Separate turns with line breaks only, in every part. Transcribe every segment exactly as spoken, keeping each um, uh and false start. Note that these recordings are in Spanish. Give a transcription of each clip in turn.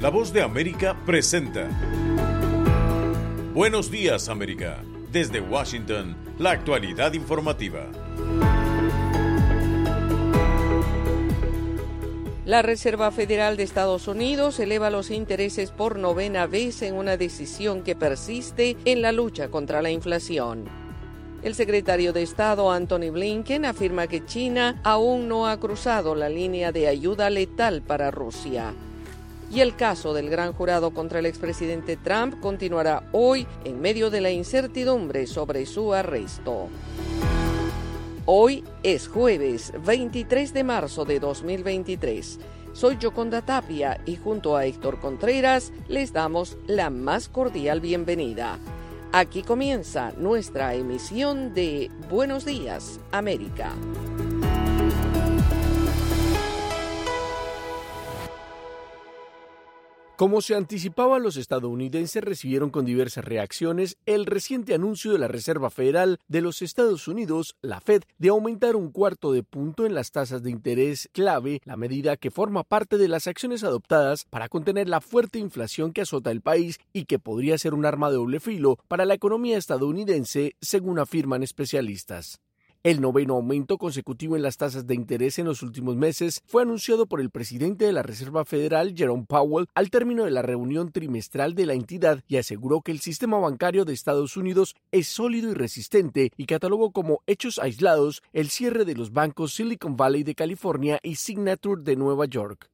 La Voz de América presenta Buenos Días, América. Desde Washington, la actualidad informativa.
La Reserva Federal de Estados Unidos eleva los intereses por novena vez en una decisión que persiste en la lucha contra la inflación. El secretario de Estado Antony Blinken afirma que China aún no ha cruzado la línea de ayuda letal para Rusia. Y el caso del gran jurado contra el expresidente Trump continuará hoy en medio de la incertidumbre sobre su arresto. Hoy es jueves veintitrés de marzo de dos mil veintitrés. Soy Yoconda Tapia y junto a Héctor Contreras les damos la más cordial bienvenida. Aquí comienza nuestra emisión de Buenos Días, América.
Como se anticipaba, los estadounidenses recibieron con diversas reacciones el reciente anuncio de la Reserva Federal de los Estados Unidos, la Fed, de aumentar un cuarto de punto en las tasas de interés clave, la medida que forma parte de las acciones adoptadas para contener la fuerte inflación que azota el país y que podría ser un arma de doble filo para la economía estadounidense, según afirman especialistas. El noveno aumento consecutivo en las tasas de interés en los últimos meses fue anunciado por el presidente de la Reserva Federal, Jerome Powell, al término de la reunión trimestral de la entidad y aseguró que el sistema bancario de Estados Unidos es sólido y resistente y catalogó como hechos aislados el cierre de los bancos Silicon Valley de California y Signature de Nueva York.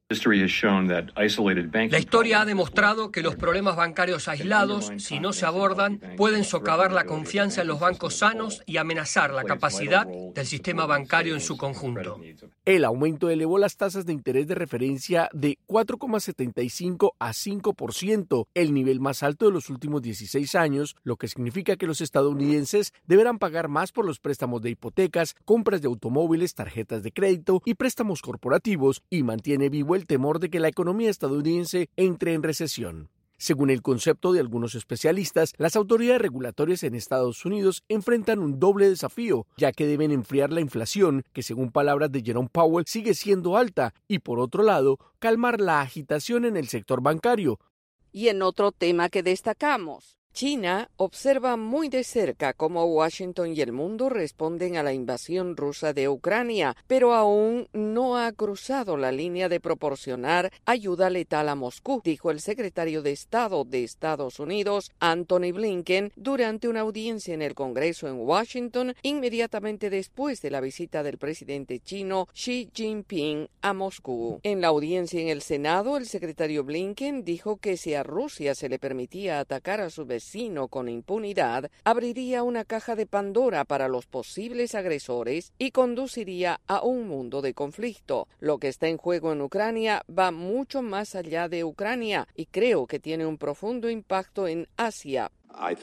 La historia ha demostrado que los problemas bancarios aislados, si no se abordan, pueden socavar la confianza en los bancos sanos y amenazar la capacidad del sistema bancario en su conjunto.
El aumento elevó las tasas de interés de referencia de cuatro coma setenta y cinco a cinco por ciento, el nivel más alto de los últimos dieciséis años, lo que significa que los estadounidenses deberán pagar más por los préstamos de hipotecas, compras de automóviles, tarjetas de crédito y préstamos corporativos, y mantiene vivo el temor de que la economía estadounidense entre en recesión. Según el concepto de algunos especialistas, las autoridades regulatorias en Estados Unidos enfrentan un doble desafío, ya que deben enfriar la inflación, que según palabras de Jerome Powell sigue siendo alta, y por otro lado, calmar la agitación en el sector bancario.
Y en otro tema que destacamos, China observa muy de cerca cómo Washington y el mundo responden a la invasión rusa de Ucrania, pero aún no ha cruzado la línea de proporcionar ayuda letal a Moscú, dijo el secretario de Estado de Estados Unidos, Antony Blinken, durante una audiencia en el Congreso en Washington, inmediatamente después de la visita del presidente chino Xi Jinping a Moscú. En la audiencia en el Senado, el secretario Blinken dijo que si a Rusia se le permitía atacar a su vecino con impunidad, abriría una caja de Pandora para los posibles agresores y conduciría a un mundo de conflicto. Lo que está en juego en Ucrania va mucho más allá de Ucrania y creo que tiene un profundo impacto en Asia.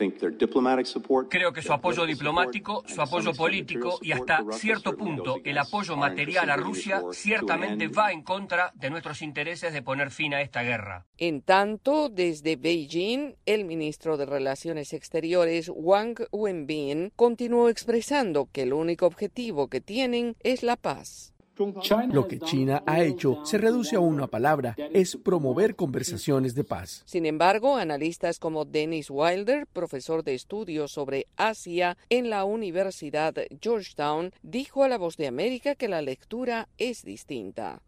Creo que su apoyo diplomático, su apoyo político y hasta cierto punto el apoyo material a Rusia ciertamente va en contra de nuestros intereses de poner fin a esta guerra.
En tanto, desde Beijing, el ministro de Relaciones Exteriores, Wang Wenbin, continuó expresando que el único objetivo que tienen es la paz.
Lo que China ha hecho se reduce a una palabra, es promover conversaciones de paz.
Sin embargo, analistas como Dennis Wilder, profesor de estudios sobre Asia en la Universidad Georgetown, dijo a La Voz de América que la lectura es distinta.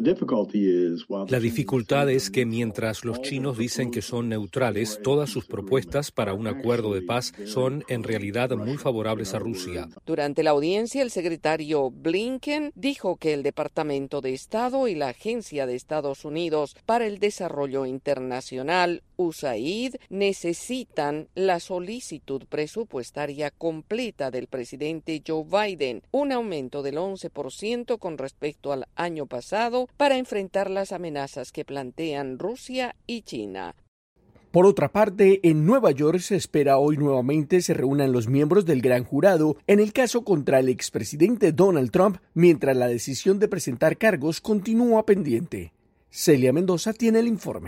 La dificultad es que mientras los chinos dicen que son neutrales, todas sus propuestas para un acuerdo de paz son en realidad muy favorables a Rusia.
Durante la audiencia, el secretario Blinken dijo que el Departamento de Estado y la Agencia de Estados Unidos para el Desarrollo Internacional, U S A I D, necesitan la solicitud presupuestaria completa del presidente Joe Biden, un aumento del once por ciento con respecto al año pasado, para enfrentar las amenazas que plantean Rusia y China.
Por otra parte, en Nueva York se espera hoy nuevamente se reúnan los miembros del gran jurado en el caso contra el expresidente Donald Trump, mientras la decisión de presentar cargos continúa pendiente. Celia Mendoza tiene el informe.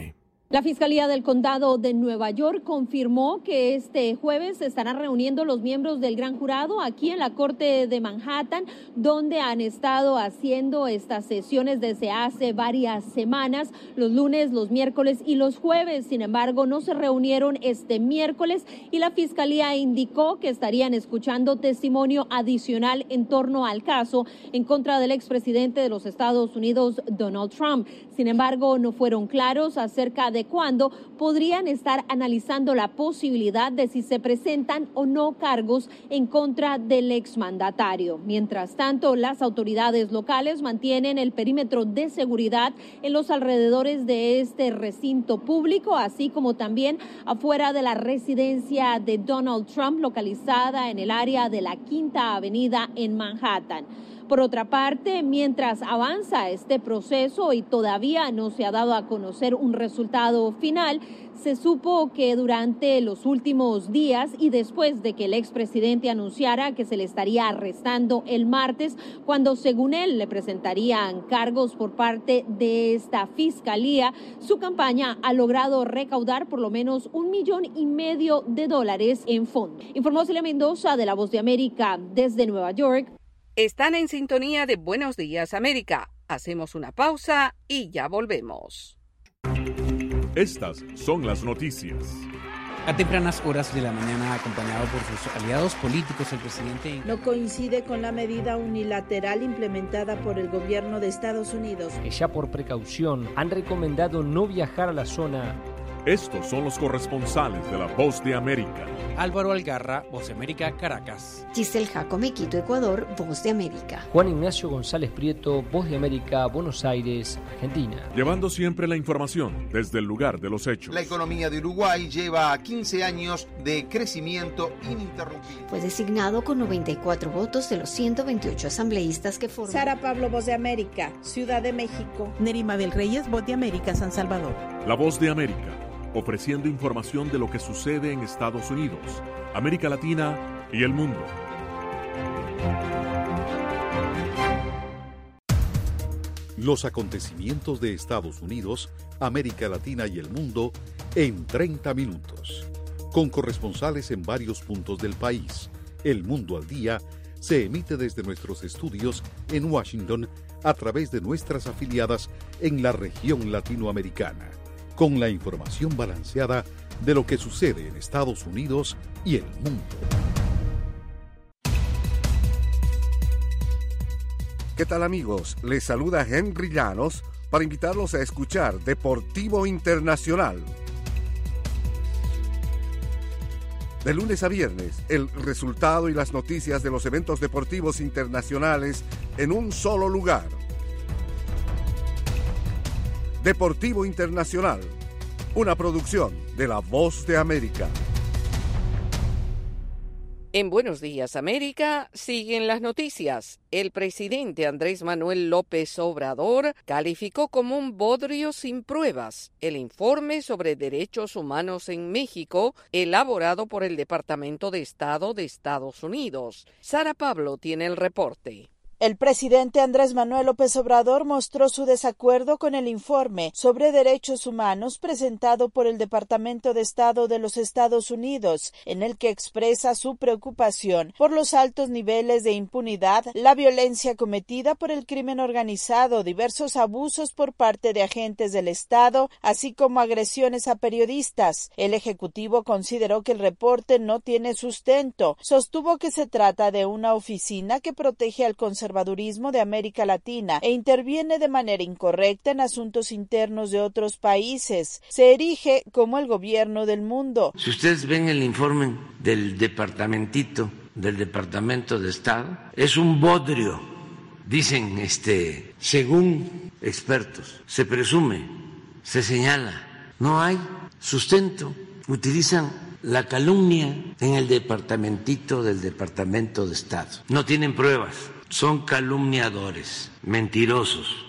La Fiscalía del Condado de Nueva York confirmó que este jueves se estarán reuniendo los miembros del Gran Jurado aquí en la Corte de Manhattan, donde han estado haciendo estas sesiones desde hace varias semanas, los lunes, los miércoles y los jueves. Sin embargo, no se reunieron este miércoles y la Fiscalía indicó que estarían escuchando testimonio adicional en torno al caso en contra del expresidente de los Estados Unidos, Donald Trump. Sin embargo, no fueron claros acerca de de cuándo podrían estar analizando la posibilidad de si se presentan o no cargos en contra del exmandatario. Mientras tanto, las autoridades locales mantienen el perímetro de seguridad en los alrededores de este recinto público, así como también afuera de la residencia de Donald Trump, localizada en el área de la Quinta Avenida en Manhattan. Por otra parte, mientras avanza este proceso y todavía no se ha dado a conocer un resultado final, se supo que durante los últimos días y después de que el expresidente anunciara que se le estaría arrestando el martes, cuando según él le presentarían cargos por parte de esta fiscalía, su campaña ha logrado recaudar por lo menos un millón y medio de dólares en fondos. Informó Celia Mendoza de La Voz de América desde Nueva York.
Están en sintonía de Buenos Días América. Hacemos una pausa y ya volvemos.
Estas son las noticias.
A tempranas horas de la mañana, acompañado por sus aliados políticos, el presidente
no coincide con la medida unilateral implementada por el gobierno de Estados Unidos,
que ya por precaución han recomendado no viajar a la zona.
Estos son los corresponsales de La Voz de América.
Álvaro Algarra, Voz de América, Caracas.
Giselle Jacome, Quito, Ecuador, Voz de América.
Juan Ignacio González Prieto, Voz de América, Buenos Aires, Argentina.
Llevando siempre la información desde el lugar de los hechos.
La economía de Uruguay lleva quince años de crecimiento ininterrumpido.
Fue designado con noventa y cuatro votos de los ciento veintiocho asambleístas que forman.
Sara Pablo, Voz de América, Ciudad de México.
Nerima del Reyes, Voz de América, San Salvador.
La Voz de América, ofreciendo información de lo que sucede en Estados Unidos, América Latina y el mundo.
Los acontecimientos de Estados Unidos, América Latina y el mundo en treinta minutos. Con corresponsales en varios puntos del país. El Mundo al Día se emite desde nuestros estudios en Washington a través de nuestras afiliadas en la región latinoamericana, con la información balanceada de lo que sucede en Estados Unidos y el mundo.
¿Qué tal, amigos? Les saluda Henry Llanos para invitarlos a escuchar Deportivo Internacional. De lunes a viernes, el resultado y las noticias de los eventos deportivos internacionales en un solo lugar. Deportivo Internacional, una producción de La Voz de América.
En Buenos Días América siguen las noticias. El presidente Andrés Manuel López Obrador calificó como un bodrio sin pruebas el informe sobre derechos humanos en México elaborado por el Departamento de Estado de Estados Unidos. Sara Pablo tiene el reporte.
El presidente Andrés Manuel López Obrador mostró su desacuerdo con el informe sobre derechos humanos presentado por el Departamento de Estado de los Estados Unidos, en el que expresa su preocupación por los altos niveles de impunidad, la violencia cometida por el crimen organizado, diversos abusos por parte de agentes del Estado, así como agresiones a periodistas. El Ejecutivo consideró que el reporte no tiene sustento. Sostuvo que se trata de una oficina que protege al conservadurismo conservadurismo de América Latina e interviene de manera incorrecta en asuntos internos de otros países. Se erige como el gobierno del mundo.
Si ustedes ven el informe del departamentito, del Departamento de Estado, es un bodrio. Dicen, este, según expertos, se presume, se señala, no hay sustento. Utilizan la calumnia en el departamentito del Departamento de Estado. No tienen pruebas. Son calumniadores, mentirosos.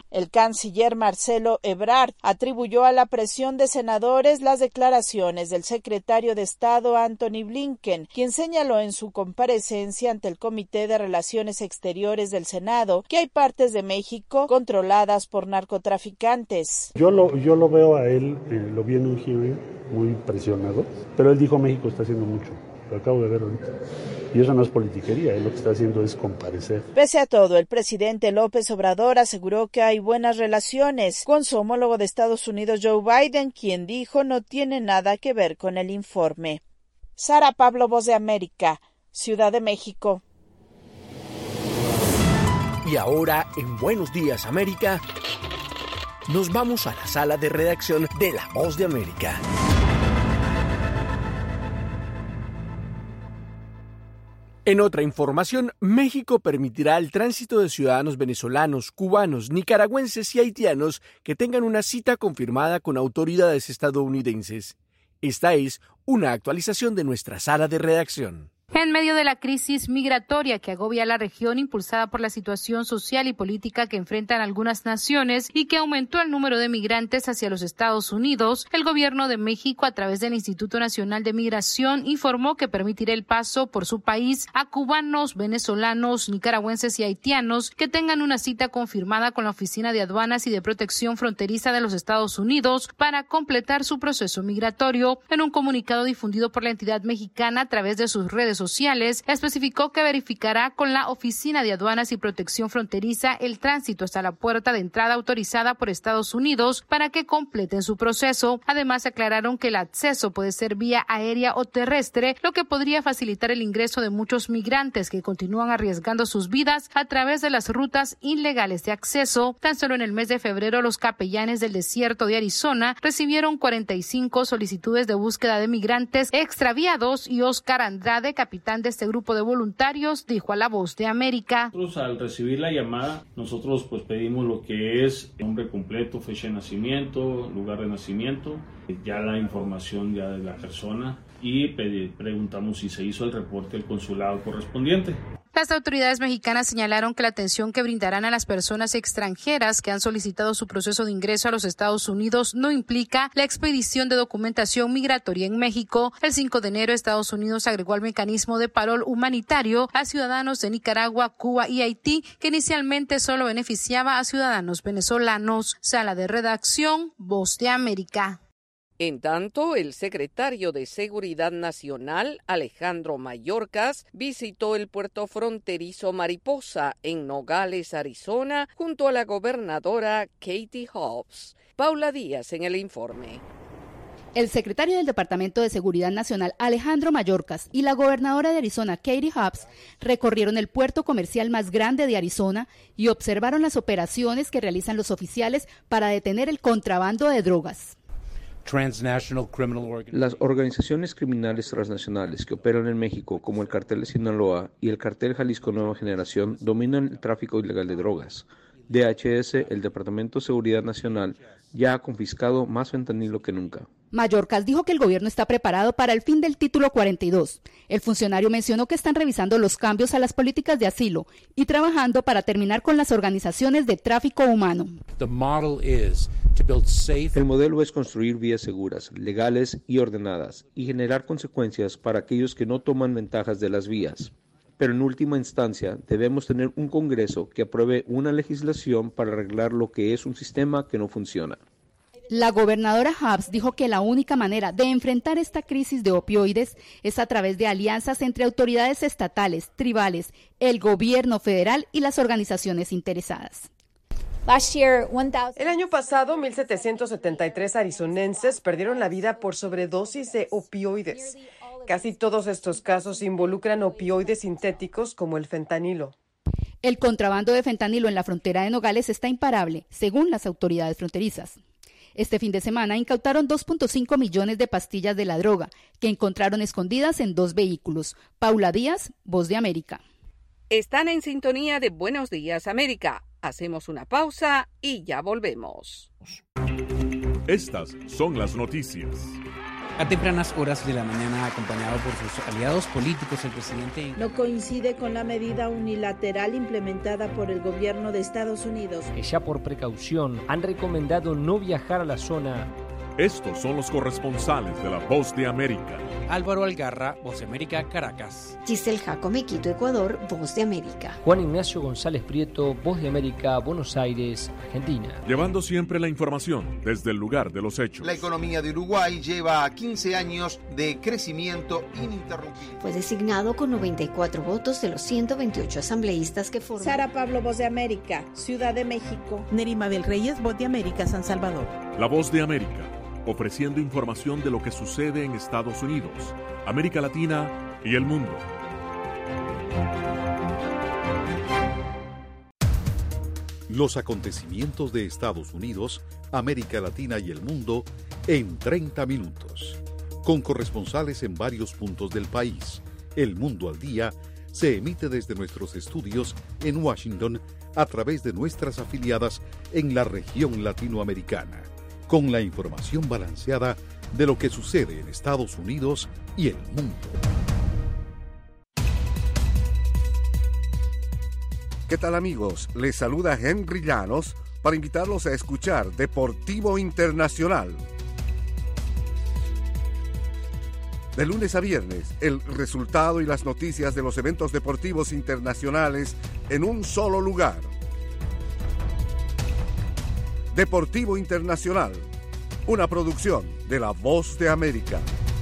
El canciller Marcelo Ebrard atribuyó a la presión de senadores las declaraciones del secretario de Estado Antony Blinken, quien señaló en su comparecencia ante el Comité de Relaciones Exteriores del Senado que hay partes de México controladas por narcotraficantes.
Yo lo, yo lo veo a él, eh, lo vi en un hearing muy presionado, pero él dijo México está haciendo mucho. Lo acabo de ver ahorita. Y eso no es politiquería, él lo que está haciendo es comparecer.
Pese a todo, el presidente López Obrador aseguró que hay buenas relaciones con su homólogo de Estados Unidos, Joe Biden, quien dijo no tiene nada que ver con el informe. Sara Pablo, Voz de América, Ciudad de México.
Y ahora, en Buenos Días, América, nos vamos a la sala de redacción de La Voz de América. En otra información, México permitirá el tránsito de ciudadanos venezolanos, cubanos, nicaragüenses y haitianos que tengan una cita confirmada con autoridades estadounidenses. Esta es una actualización de nuestra sala de redacción.
En medio de la crisis migratoria que agobia a la región, impulsada por la situación social y política que enfrentan algunas naciones y que aumentó el número de migrantes hacia los Estados Unidos, el gobierno de México, a través del Instituto Nacional de Migración, informó que permitirá el paso por su país a cubanos, venezolanos, nicaragüenses y haitianos que tengan una cita confirmada con la Oficina de Aduanas y de Protección Fronteriza de los Estados Unidos para completar su proceso migratorio. En un comunicado difundido por la entidad mexicana a través de sus redes sociales, especificó que verificará con la Oficina de Aduanas y Protección Fronteriza el tránsito hasta la puerta de entrada autorizada por Estados Unidos para que completen su proceso. Además, aclararon que el acceso puede ser vía aérea o terrestre, lo que podría facilitar el ingreso de muchos migrantes que continúan arriesgando sus vidas a través de las rutas ilegales de acceso. Tan solo en el mes de febrero, los capellanes del desierto de Arizona recibieron cuarenta y cinco solicitudes de búsqueda de migrantes extraviados, y Oscar Andrade, capitán de este grupo de voluntarios, dijo a La Voz de América.
Nosotros, al recibir la llamada, nosotros pues pedimos lo que es nombre completo, fecha de nacimiento, lugar de nacimiento, ya la información ya de la persona, y preguntamos si se hizo el reporte al consulado correspondiente.
Las autoridades mexicanas señalaron que la atención que brindarán a las personas extranjeras que han solicitado su proceso de ingreso a los Estados Unidos no implica la expedición de documentación migratoria en México. El cinco de enero, Estados Unidos agregó al mecanismo de parol humanitario a ciudadanos de Nicaragua, Cuba y Haití, que inicialmente solo beneficiaba a ciudadanos venezolanos. Sala de redacción, Voz de América.
En tanto, el secretario de Seguridad Nacional, Alejandro Mayorkas, visitó el puerto fronterizo Mariposa en Nogales, Arizona, junto a la gobernadora Katie Hobbs. Paula Díaz en el informe.
El secretario del Departamento de Seguridad Nacional, Alejandro Mayorkas, y la gobernadora de Arizona, Katie Hobbs, recorrieron el puerto comercial más grande de Arizona y observaron las operaciones que realizan los oficiales para detener el contrabando de drogas.
Las organizaciones criminales transnacionales que operan en México, como el Cartel de Sinaloa y el Cartel Jalisco Nueva Generación, dominan el tráfico ilegal de drogas. D H S, el Departamento de Seguridad Nacional, ya ha confiscado más fentanilo que nunca.
Mayorkas dijo que el gobierno está preparado para el fin del título cuarenta y dos. El funcionario mencionó que están revisando los cambios a las políticas de asilo y trabajando para terminar con las organizaciones de tráfico humano.
El modelo es construir vías seguras, legales y ordenadas, y generar consecuencias para aquellos que no toman ventajas de las vías. Pero en última instancia debemos tener un Congreso que apruebe una legislación para arreglar lo que es un sistema que no funciona.
La gobernadora Hobbs dijo que la única manera de enfrentar esta crisis de opioides es a través de alianzas entre autoridades estatales, tribales, el gobierno federal y las organizaciones interesadas.
El año pasado, mil setecientos setenta y tres arizonenses perdieron la vida por sobredosis de opioides. Casi todos estos casos involucran opioides sintéticos como el fentanilo.
El contrabando de fentanilo en la frontera de Nogales está imparable, según las autoridades fronterizas. Este fin de semana incautaron dos punto cinco millones de pastillas de la droga, que encontraron escondidas en dos vehículos. Paula Díaz, Voz de América.
Están en sintonía de Buenos Días, América. Hacemos una pausa y ya volvemos.
Estas son las noticias.
A tempranas horas de la mañana, acompañado por sus aliados políticos, el presidente...
No coincide con la medida unilateral implementada por el gobierno de Estados Unidos,
que ya por precaución han recomendado no viajar a la zona.
Estos son los corresponsales de La Voz de América.
Álvaro Algarra, Voz de América, Caracas.
Giselle Jacome, Quito, Ecuador, Voz de América.
Juan Ignacio González Prieto, Voz de América, Buenos Aires, Argentina.
Llevando siempre la información desde el lugar de los hechos.
La economía de Uruguay lleva quince años de crecimiento ininterrumpido.
Fue designado con noventa y cuatro votos de los ciento veintiocho asambleístas que forman.
Sara Pablo, Voz de América, Ciudad de México.
Nerima del Reyes, Voz de América, San Salvador.
La Voz de América, ofreciendo información de lo que sucede en Estados Unidos, América Latina y el mundo.
Los acontecimientos de Estados Unidos, América Latina y el mundo en treinta minutos. Con corresponsales en varios puntos del país. El Mundo al Día se emite desde nuestros estudios en Washington a través de nuestras afiliadas en la región latinoamericana, con la información balanceada de lo que sucede en Estados Unidos y el mundo.
¿Qué tal, amigos? Les saluda Henry Llanos para invitarlos a escuchar Deportivo Internacional. De lunes a viernes, el resultado y las noticias de los eventos deportivos internacionales en un solo lugar. Deportivo Internacional, una producción de La Voz de América.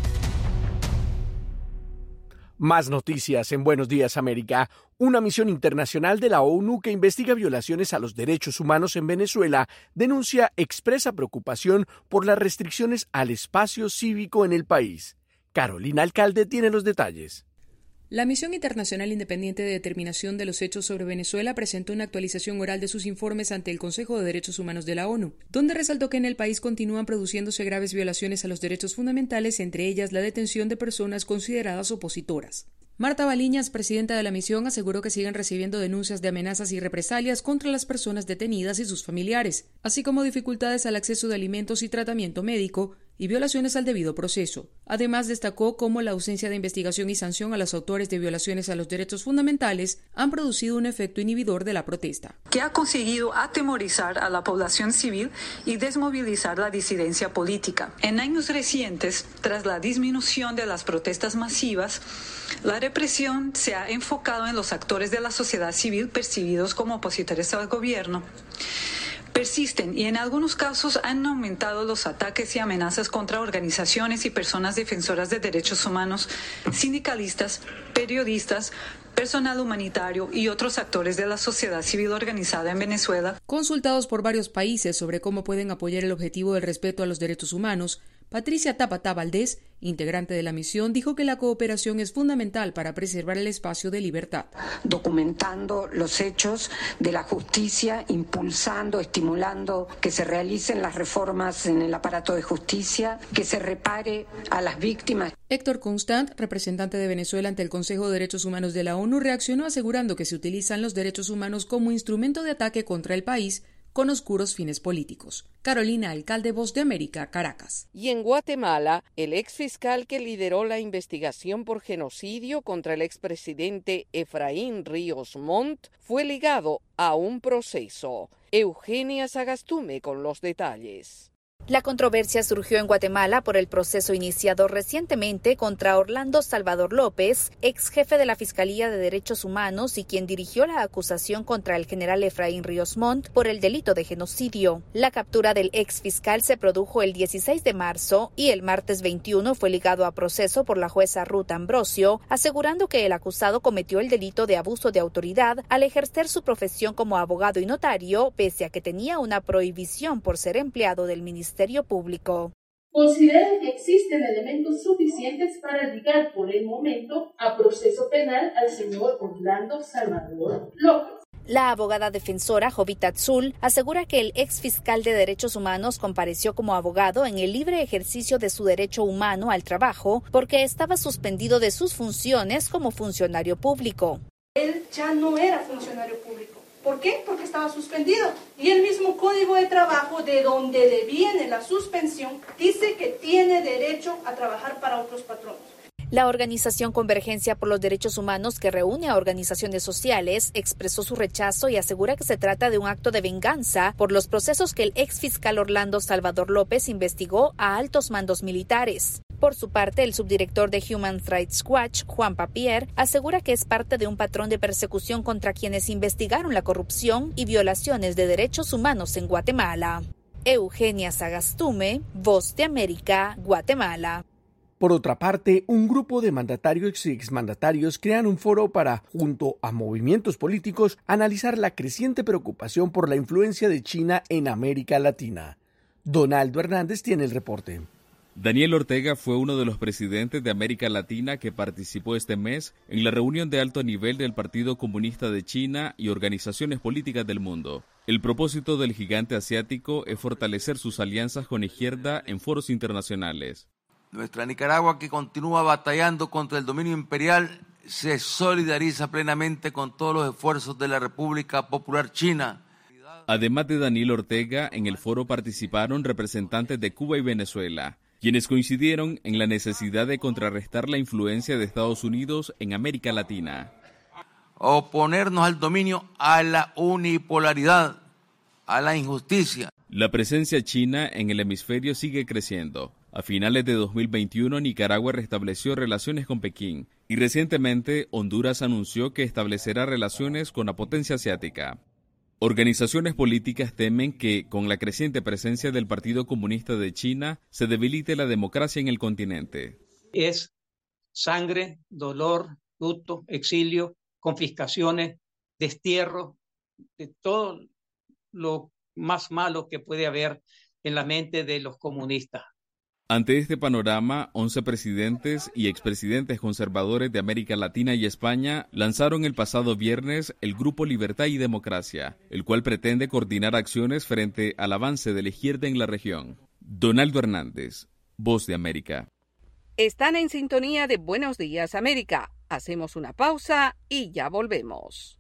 Más noticias en Buenos Días, América. Una misión internacional de la ONU que investiga violaciones a los derechos humanos en Venezuela denuncia expresa preocupación por las restricciones al espacio cívico en el país. Carolina Alcalde tiene los detalles.
La Misión Internacional Independiente de Determinación de los Hechos sobre Venezuela presentó una actualización oral de sus informes ante el Consejo de Derechos Humanos de la ONU, donde resaltó que en el país continúan produciéndose graves violaciones a los derechos fundamentales, entre ellas la detención de personas consideradas opositoras. Marta Baliñas, presidenta de la misión, aseguró que siguen recibiendo denuncias de amenazas y represalias contra las personas detenidas y sus familiares, así como dificultades al acceso de alimentos y tratamiento médico y violaciones al debido proceso. Además, destacó cómo la ausencia de investigación y sanción a los autores de violaciones a los derechos fundamentales han producido un efecto inhibidor de la protesta,
que ha conseguido atemorizar a la población civil y desmovilizar la disidencia política. En años recientes, tras la disminución de las protestas masivas, la represión se ha enfocado en los actores de la sociedad civil percibidos como opositores al gobierno. Persisten y en algunos casos han aumentado los ataques y amenazas contra organizaciones y personas defensoras de derechos humanos, sindicalistas, periodistas, personal humanitario y otros actores de la sociedad civil organizada en Venezuela.
Consultados por varios países sobre cómo pueden apoyar el objetivo del respeto a los derechos humanos, Patricia Tapatá Valdés, integrante de la misión, dijo que la cooperación es fundamental para preservar el espacio de libertad.
Documentando los hechos de la justicia, impulsando, estimulando que se realicen las reformas en el aparato de justicia, que se repare a las víctimas.
Héctor Constant, representante de Venezuela ante el Consejo de Derechos Humanos de la ONU, reaccionó asegurando que se utilizan los derechos humanos como instrumento de ataque contra el país con oscuros fines políticos. Carolina Alcalde, Voz de América, Caracas.
Y en Guatemala, el exfiscal que lideró la investigación por genocidio contra el expresidente Efraín Ríos Montt fue ligado a un proceso. Eugenia Sagastume con los detalles.
La controversia surgió en Guatemala por el proceso iniciado recientemente contra Orlando Salvador López, ex jefe de la Fiscalía de Derechos Humanos y quien dirigió la acusación contra el general Efraín Ríos Montt por el delito de genocidio. La captura del ex fiscal se produjo el dieciséis de marzo y el martes veintiuno fue ligado a proceso por la jueza Ruth Ambrosio, asegurando que el acusado cometió el delito de abuso de autoridad al ejercer su profesión como abogado y notario, pese a que tenía una prohibición por ser empleado del Ministerio Público.
Consideran que existen elementos suficientes para ligar por el momento a proceso penal al señor Orlando Salvador López.
La abogada defensora Jovita Tzul asegura que el ex fiscal de Derechos Humanos compareció como abogado en el libre ejercicio de su derecho humano al trabajo porque estaba suspendido de sus funciones como funcionario público.
Él ya no era funcionario público.
¿Por qué? Porque estaba suspendido. Y el mismo Código de Trabajo, de donde le viene la suspensión, dice que tiene derecho a trabajar para otros patronos.
La organización Convergencia por los Derechos Humanos, que reúne a organizaciones sociales, expresó su rechazo y asegura que se trata de un acto de venganza por los procesos que el ex fiscal Orlando Salvador López investigó a altos mandos militares. Por su parte, el subdirector de Human Rights Watch, Juan Papier, asegura que es parte de un patrón de persecución contra quienes investigaron la corrupción y violaciones de derechos humanos en Guatemala. Eugenia Sagastume, Voz de América, Guatemala.
Por otra parte, un grupo de mandatarios y exmandatarios crean un foro para, junto a movimientos políticos, analizar la creciente preocupación por la influencia de China en América Latina. Donaldo Hernández tiene el reporte.
Daniel Ortega fue uno de los presidentes de América Latina que participó este mes en la reunión de alto nivel del Partido Comunista de China y organizaciones políticas del mundo. El propósito del gigante asiático es fortalecer sus alianzas con izquierda en foros internacionales.
Nuestra Nicaragua, que continúa batallando contra el dominio imperial, se solidariza plenamente con todos los esfuerzos de la República Popular China.
Además de Daniel Ortega, en el foro participaron representantes de Cuba y Venezuela, quienes coincidieron en la necesidad de contrarrestar la influencia de Estados Unidos en América Latina.
Oponernos al dominio, a la unipolaridad, a la injusticia.
La presencia china en el hemisferio sigue creciendo. A finales de dos mil veintiuno, Nicaragua restableció relaciones con Pekín y recientemente Honduras anunció que establecerá relaciones con la potencia asiática. Organizaciones políticas temen que, con la creciente presencia del Partido Comunista de China, se debilite la democracia en el continente.
Es sangre, dolor, luto, exilio, confiscaciones, destierro, de todo lo más malo que puede haber en la mente de los comunistas.
Ante este panorama, once presidentes y expresidentes conservadores de América Latina y España lanzaron el pasado viernes el Grupo Libertad y Democracia, el cual pretende coordinar acciones frente al avance de la izquierda en la región. Donaldo Hernández, Voz de América.
Están en sintonía de Buenos Días América. Hacemos una pausa y ya volvemos.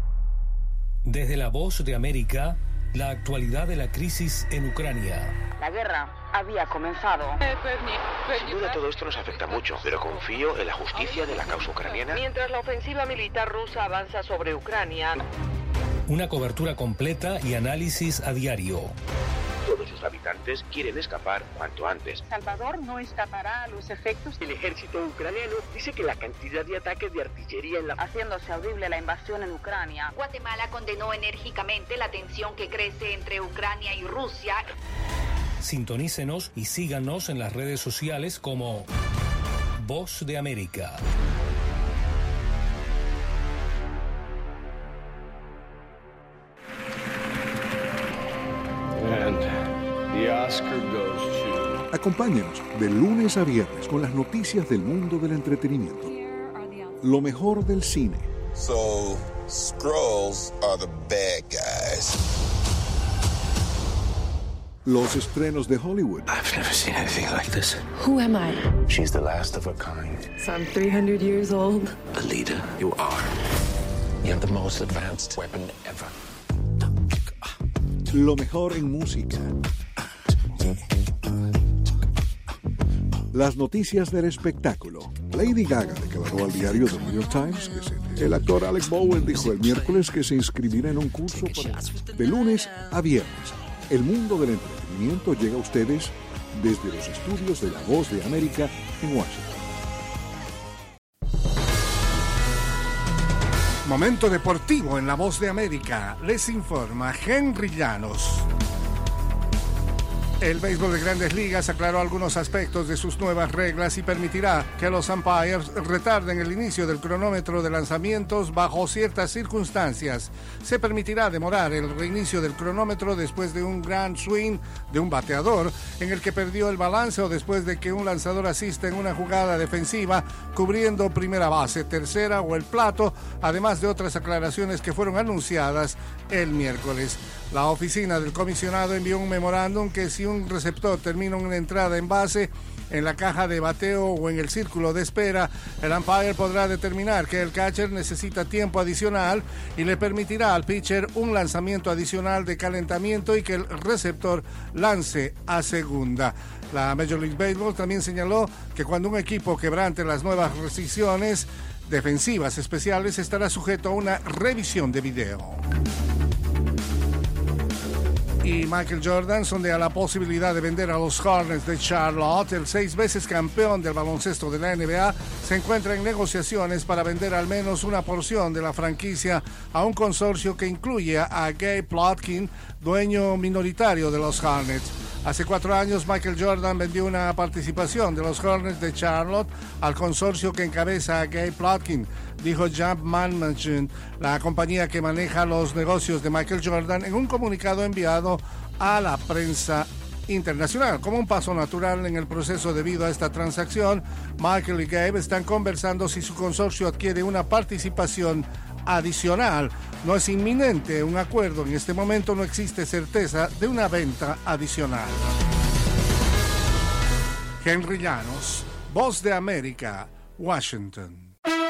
Desde la Voz de América, la actualidad de la crisis en Ucrania.
La guerra había comenzado.
Sin duda todo esto nos afecta mucho, pero confío en la justicia de la causa ucraniana.
Mientras la ofensiva militar rusa avanza sobre Ucrania.
Una cobertura completa y análisis a diario.
Todos sus habitantes quieren escapar cuanto antes.
Salvador no escapará a los efectos.
El ejército ucraniano dice que la cantidad de ataques de artillería en la...
haciéndose audible la invasión en Ucrania.
Guatemala condenó enérgicamente la tensión que crece entre Ucrania y Rusia.
Sintonícenos y síganos en las redes sociales como Voz de América.
And the Oscar goes to...
Acompáñenos de lunes a viernes con las noticias del mundo del entretenimiento. Lo mejor del cine.
So, Skrulls are the bad guys.
Los estrenos de Hollywood.
I've never seen anything like this.
Who am I?
She's the last of her kind.
So I'm three hundred years old.
The leader you are. You have the most advanced weapon ever.
Lo mejor en música. Las noticias del espectáculo. Lady Gaga declaró al diario The New York Times que se... El actor Alec Bowen dijo el miércoles que se inscribirá en un curso para... De lunes a viernes. El mundo del entretenimiento llega a ustedes desde los estudios de La Voz de América en Washington.
Momento deportivo en La Voz de América. Les informa Henry Llanos. El béisbol de Grandes Ligas aclaró algunos aspectos de sus nuevas reglas y permitirá que los umpires retarden el inicio del cronómetro de lanzamientos bajo ciertas circunstancias. Se permitirá demorar el reinicio del cronómetro después de un grand swing de un bateador en el que perdió el balance o después de que un lanzador asista en una jugada defensiva cubriendo primera base, tercera o el plato, además de otras aclaraciones que fueron anunciadas el miércoles. La oficina del comisionado envió un memorándum que si un un receptor termina una entrada en base, en la caja de bateo o en el círculo de espera, el umpire podrá determinar que el catcher necesita tiempo adicional y le permitirá al pitcher un lanzamiento adicional de calentamiento y que el receptor lance a segunda. La Major League Baseball también señaló que cuando un equipo quebrante las nuevas restricciones defensivas especiales estará sujeto a una revisión de video. Y Michael Jordan sondea la posibilidad de vender a los Hornets de Charlotte. El seis veces campeón del baloncesto de la N B A se encuentra en negociaciones para vender al menos una porción de la franquicia a un consorcio que incluye a Gabe Plotkin, dueño minoritario de los Hornets. Hace cuatro años, Michael Jordan vendió una participación de los Hornets de Charlotte al consorcio que encabeza a Gabe Plotkin, dijo Jump Management, la compañía que maneja los negocios de Michael Jordan, en un comunicado enviado a la prensa internacional. Como un paso natural en el proceso debido a esta transacción, Michael y Gabe están conversando si su consorcio adquiere una participación adicional. No es inminente un acuerdo. En este momento no existe certeza de una venta adicional. Henry Llanos, Voz de América, Washington.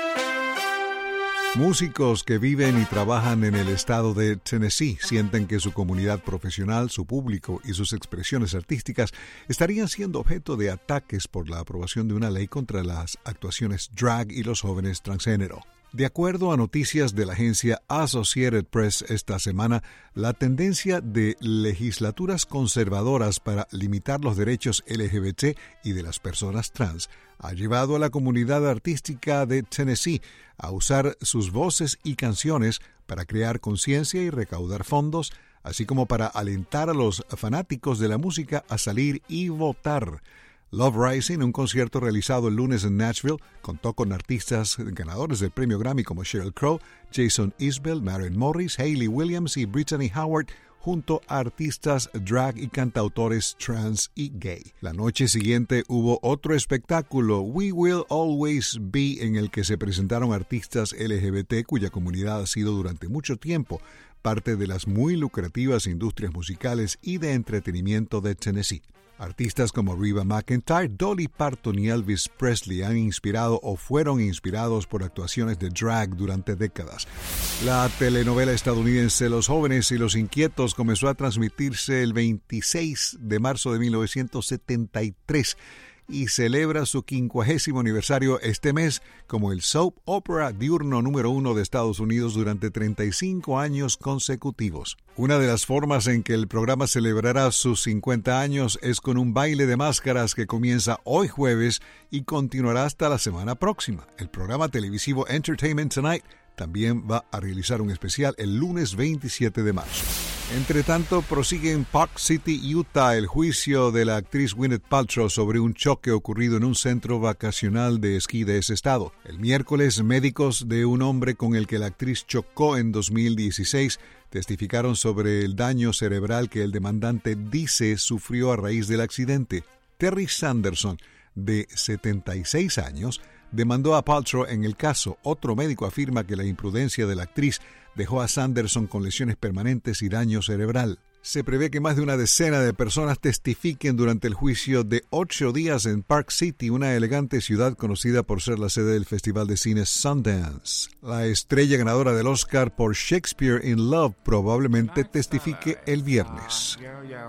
Músicos que viven y trabajan en el estado de Tennessee sienten que su comunidad profesional, su público y sus expresiones artísticas estarían siendo objeto de ataques por la aprobación de una ley contra las actuaciones drag y los jóvenes transgénero. De acuerdo a noticias de la agencia Associated Press esta semana, la tendencia de legislaturas conservadoras para limitar los derechos L G B T y de las personas trans ha llevado a la comunidad artística de Tennessee a usar sus voces y canciones para crear conciencia y recaudar fondos, así como para alentar a los fanáticos de la música a salir y votar. Love Rising, un concierto realizado el lunes en Nashville, contó con artistas ganadores del premio Grammy como Sheryl Crow, Jason Isbell, Maren Morris, Hayley Williams y Brittany Howard, junto a artistas drag y cantautores trans y gay. La noche siguiente hubo otro espectáculo, We Will Always Be, en el que se presentaron artistas L G B T cuya comunidad ha sido durante mucho tiempo parte de las muy lucrativas industrias musicales y de entretenimiento de Tennessee. Artistas como Reba McEntire, Dolly Parton y Elvis Presley han inspirado o fueron inspirados por actuaciones de drag durante décadas. La telenovela estadounidense Los Jóvenes y los Inquietos comenzó a transmitirse el veintiséis de marzo de mil novecientos setenta y tres y celebra su quincuagésimo aniversario este mes como el soap opera diurno número uno de Estados Unidos durante treinta y cinco años consecutivos. Una de las formas en que el programa celebrará sus cincuenta años es con un baile de máscaras que comienza hoy jueves y continuará hasta la semana próxima. El programa televisivo Entertainment Tonight también va a realizar un especial el lunes veintisiete de marzo. Entre tanto, prosigue en Park City, Utah, el juicio de la actriz Gwyneth Paltrow sobre un choque ocurrido en un centro vacacional de esquí de ese estado. El miércoles, médicos de un hombre con el que la actriz chocó en dos mil dieciséis testificaron sobre el daño cerebral que el demandante dice sufrió a raíz del accidente. Terry Sanderson, de setenta y seis años, demandó a Paltrow en el caso. Otro médico afirma que la imprudencia de la actriz dejó a Sanderson con lesiones permanentes y daño cerebral. Se prevé que más de una decena de personas testifiquen durante el juicio de ocho días en Park City, una elegante ciudad conocida por ser la sede del Festival de Cine Sundance. La estrella ganadora del Oscar por Shakespeare in Love probablemente testifique el viernes.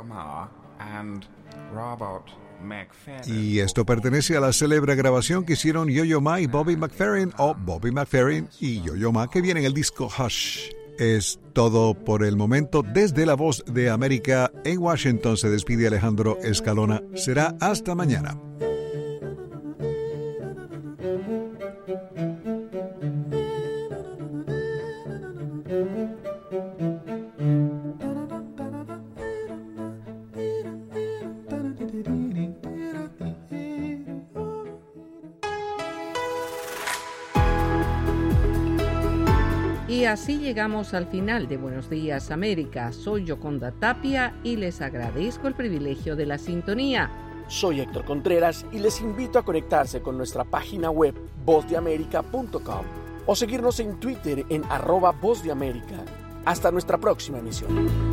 Y esto pertenece a la célebre grabación que hicieron Yo-Yo Ma y Bobby McFerrin, o Bobby McFerrin y Yo-Yo Ma, que viene en el disco Hush. Es todo por el momento. Desde La Voz de América en Washington se despide Alejandro Escalona. Será hasta mañana.
Y así llegamos al final de Buenos Días América. Soy Yoconda Tapia y les agradezco el privilegio de la sintonía.
Soy Héctor Contreras y les invito a conectarse con nuestra página web voz de américa punto com o seguirnos en Twitter en arroba Voz de América. Hasta nuestra próxima emisión.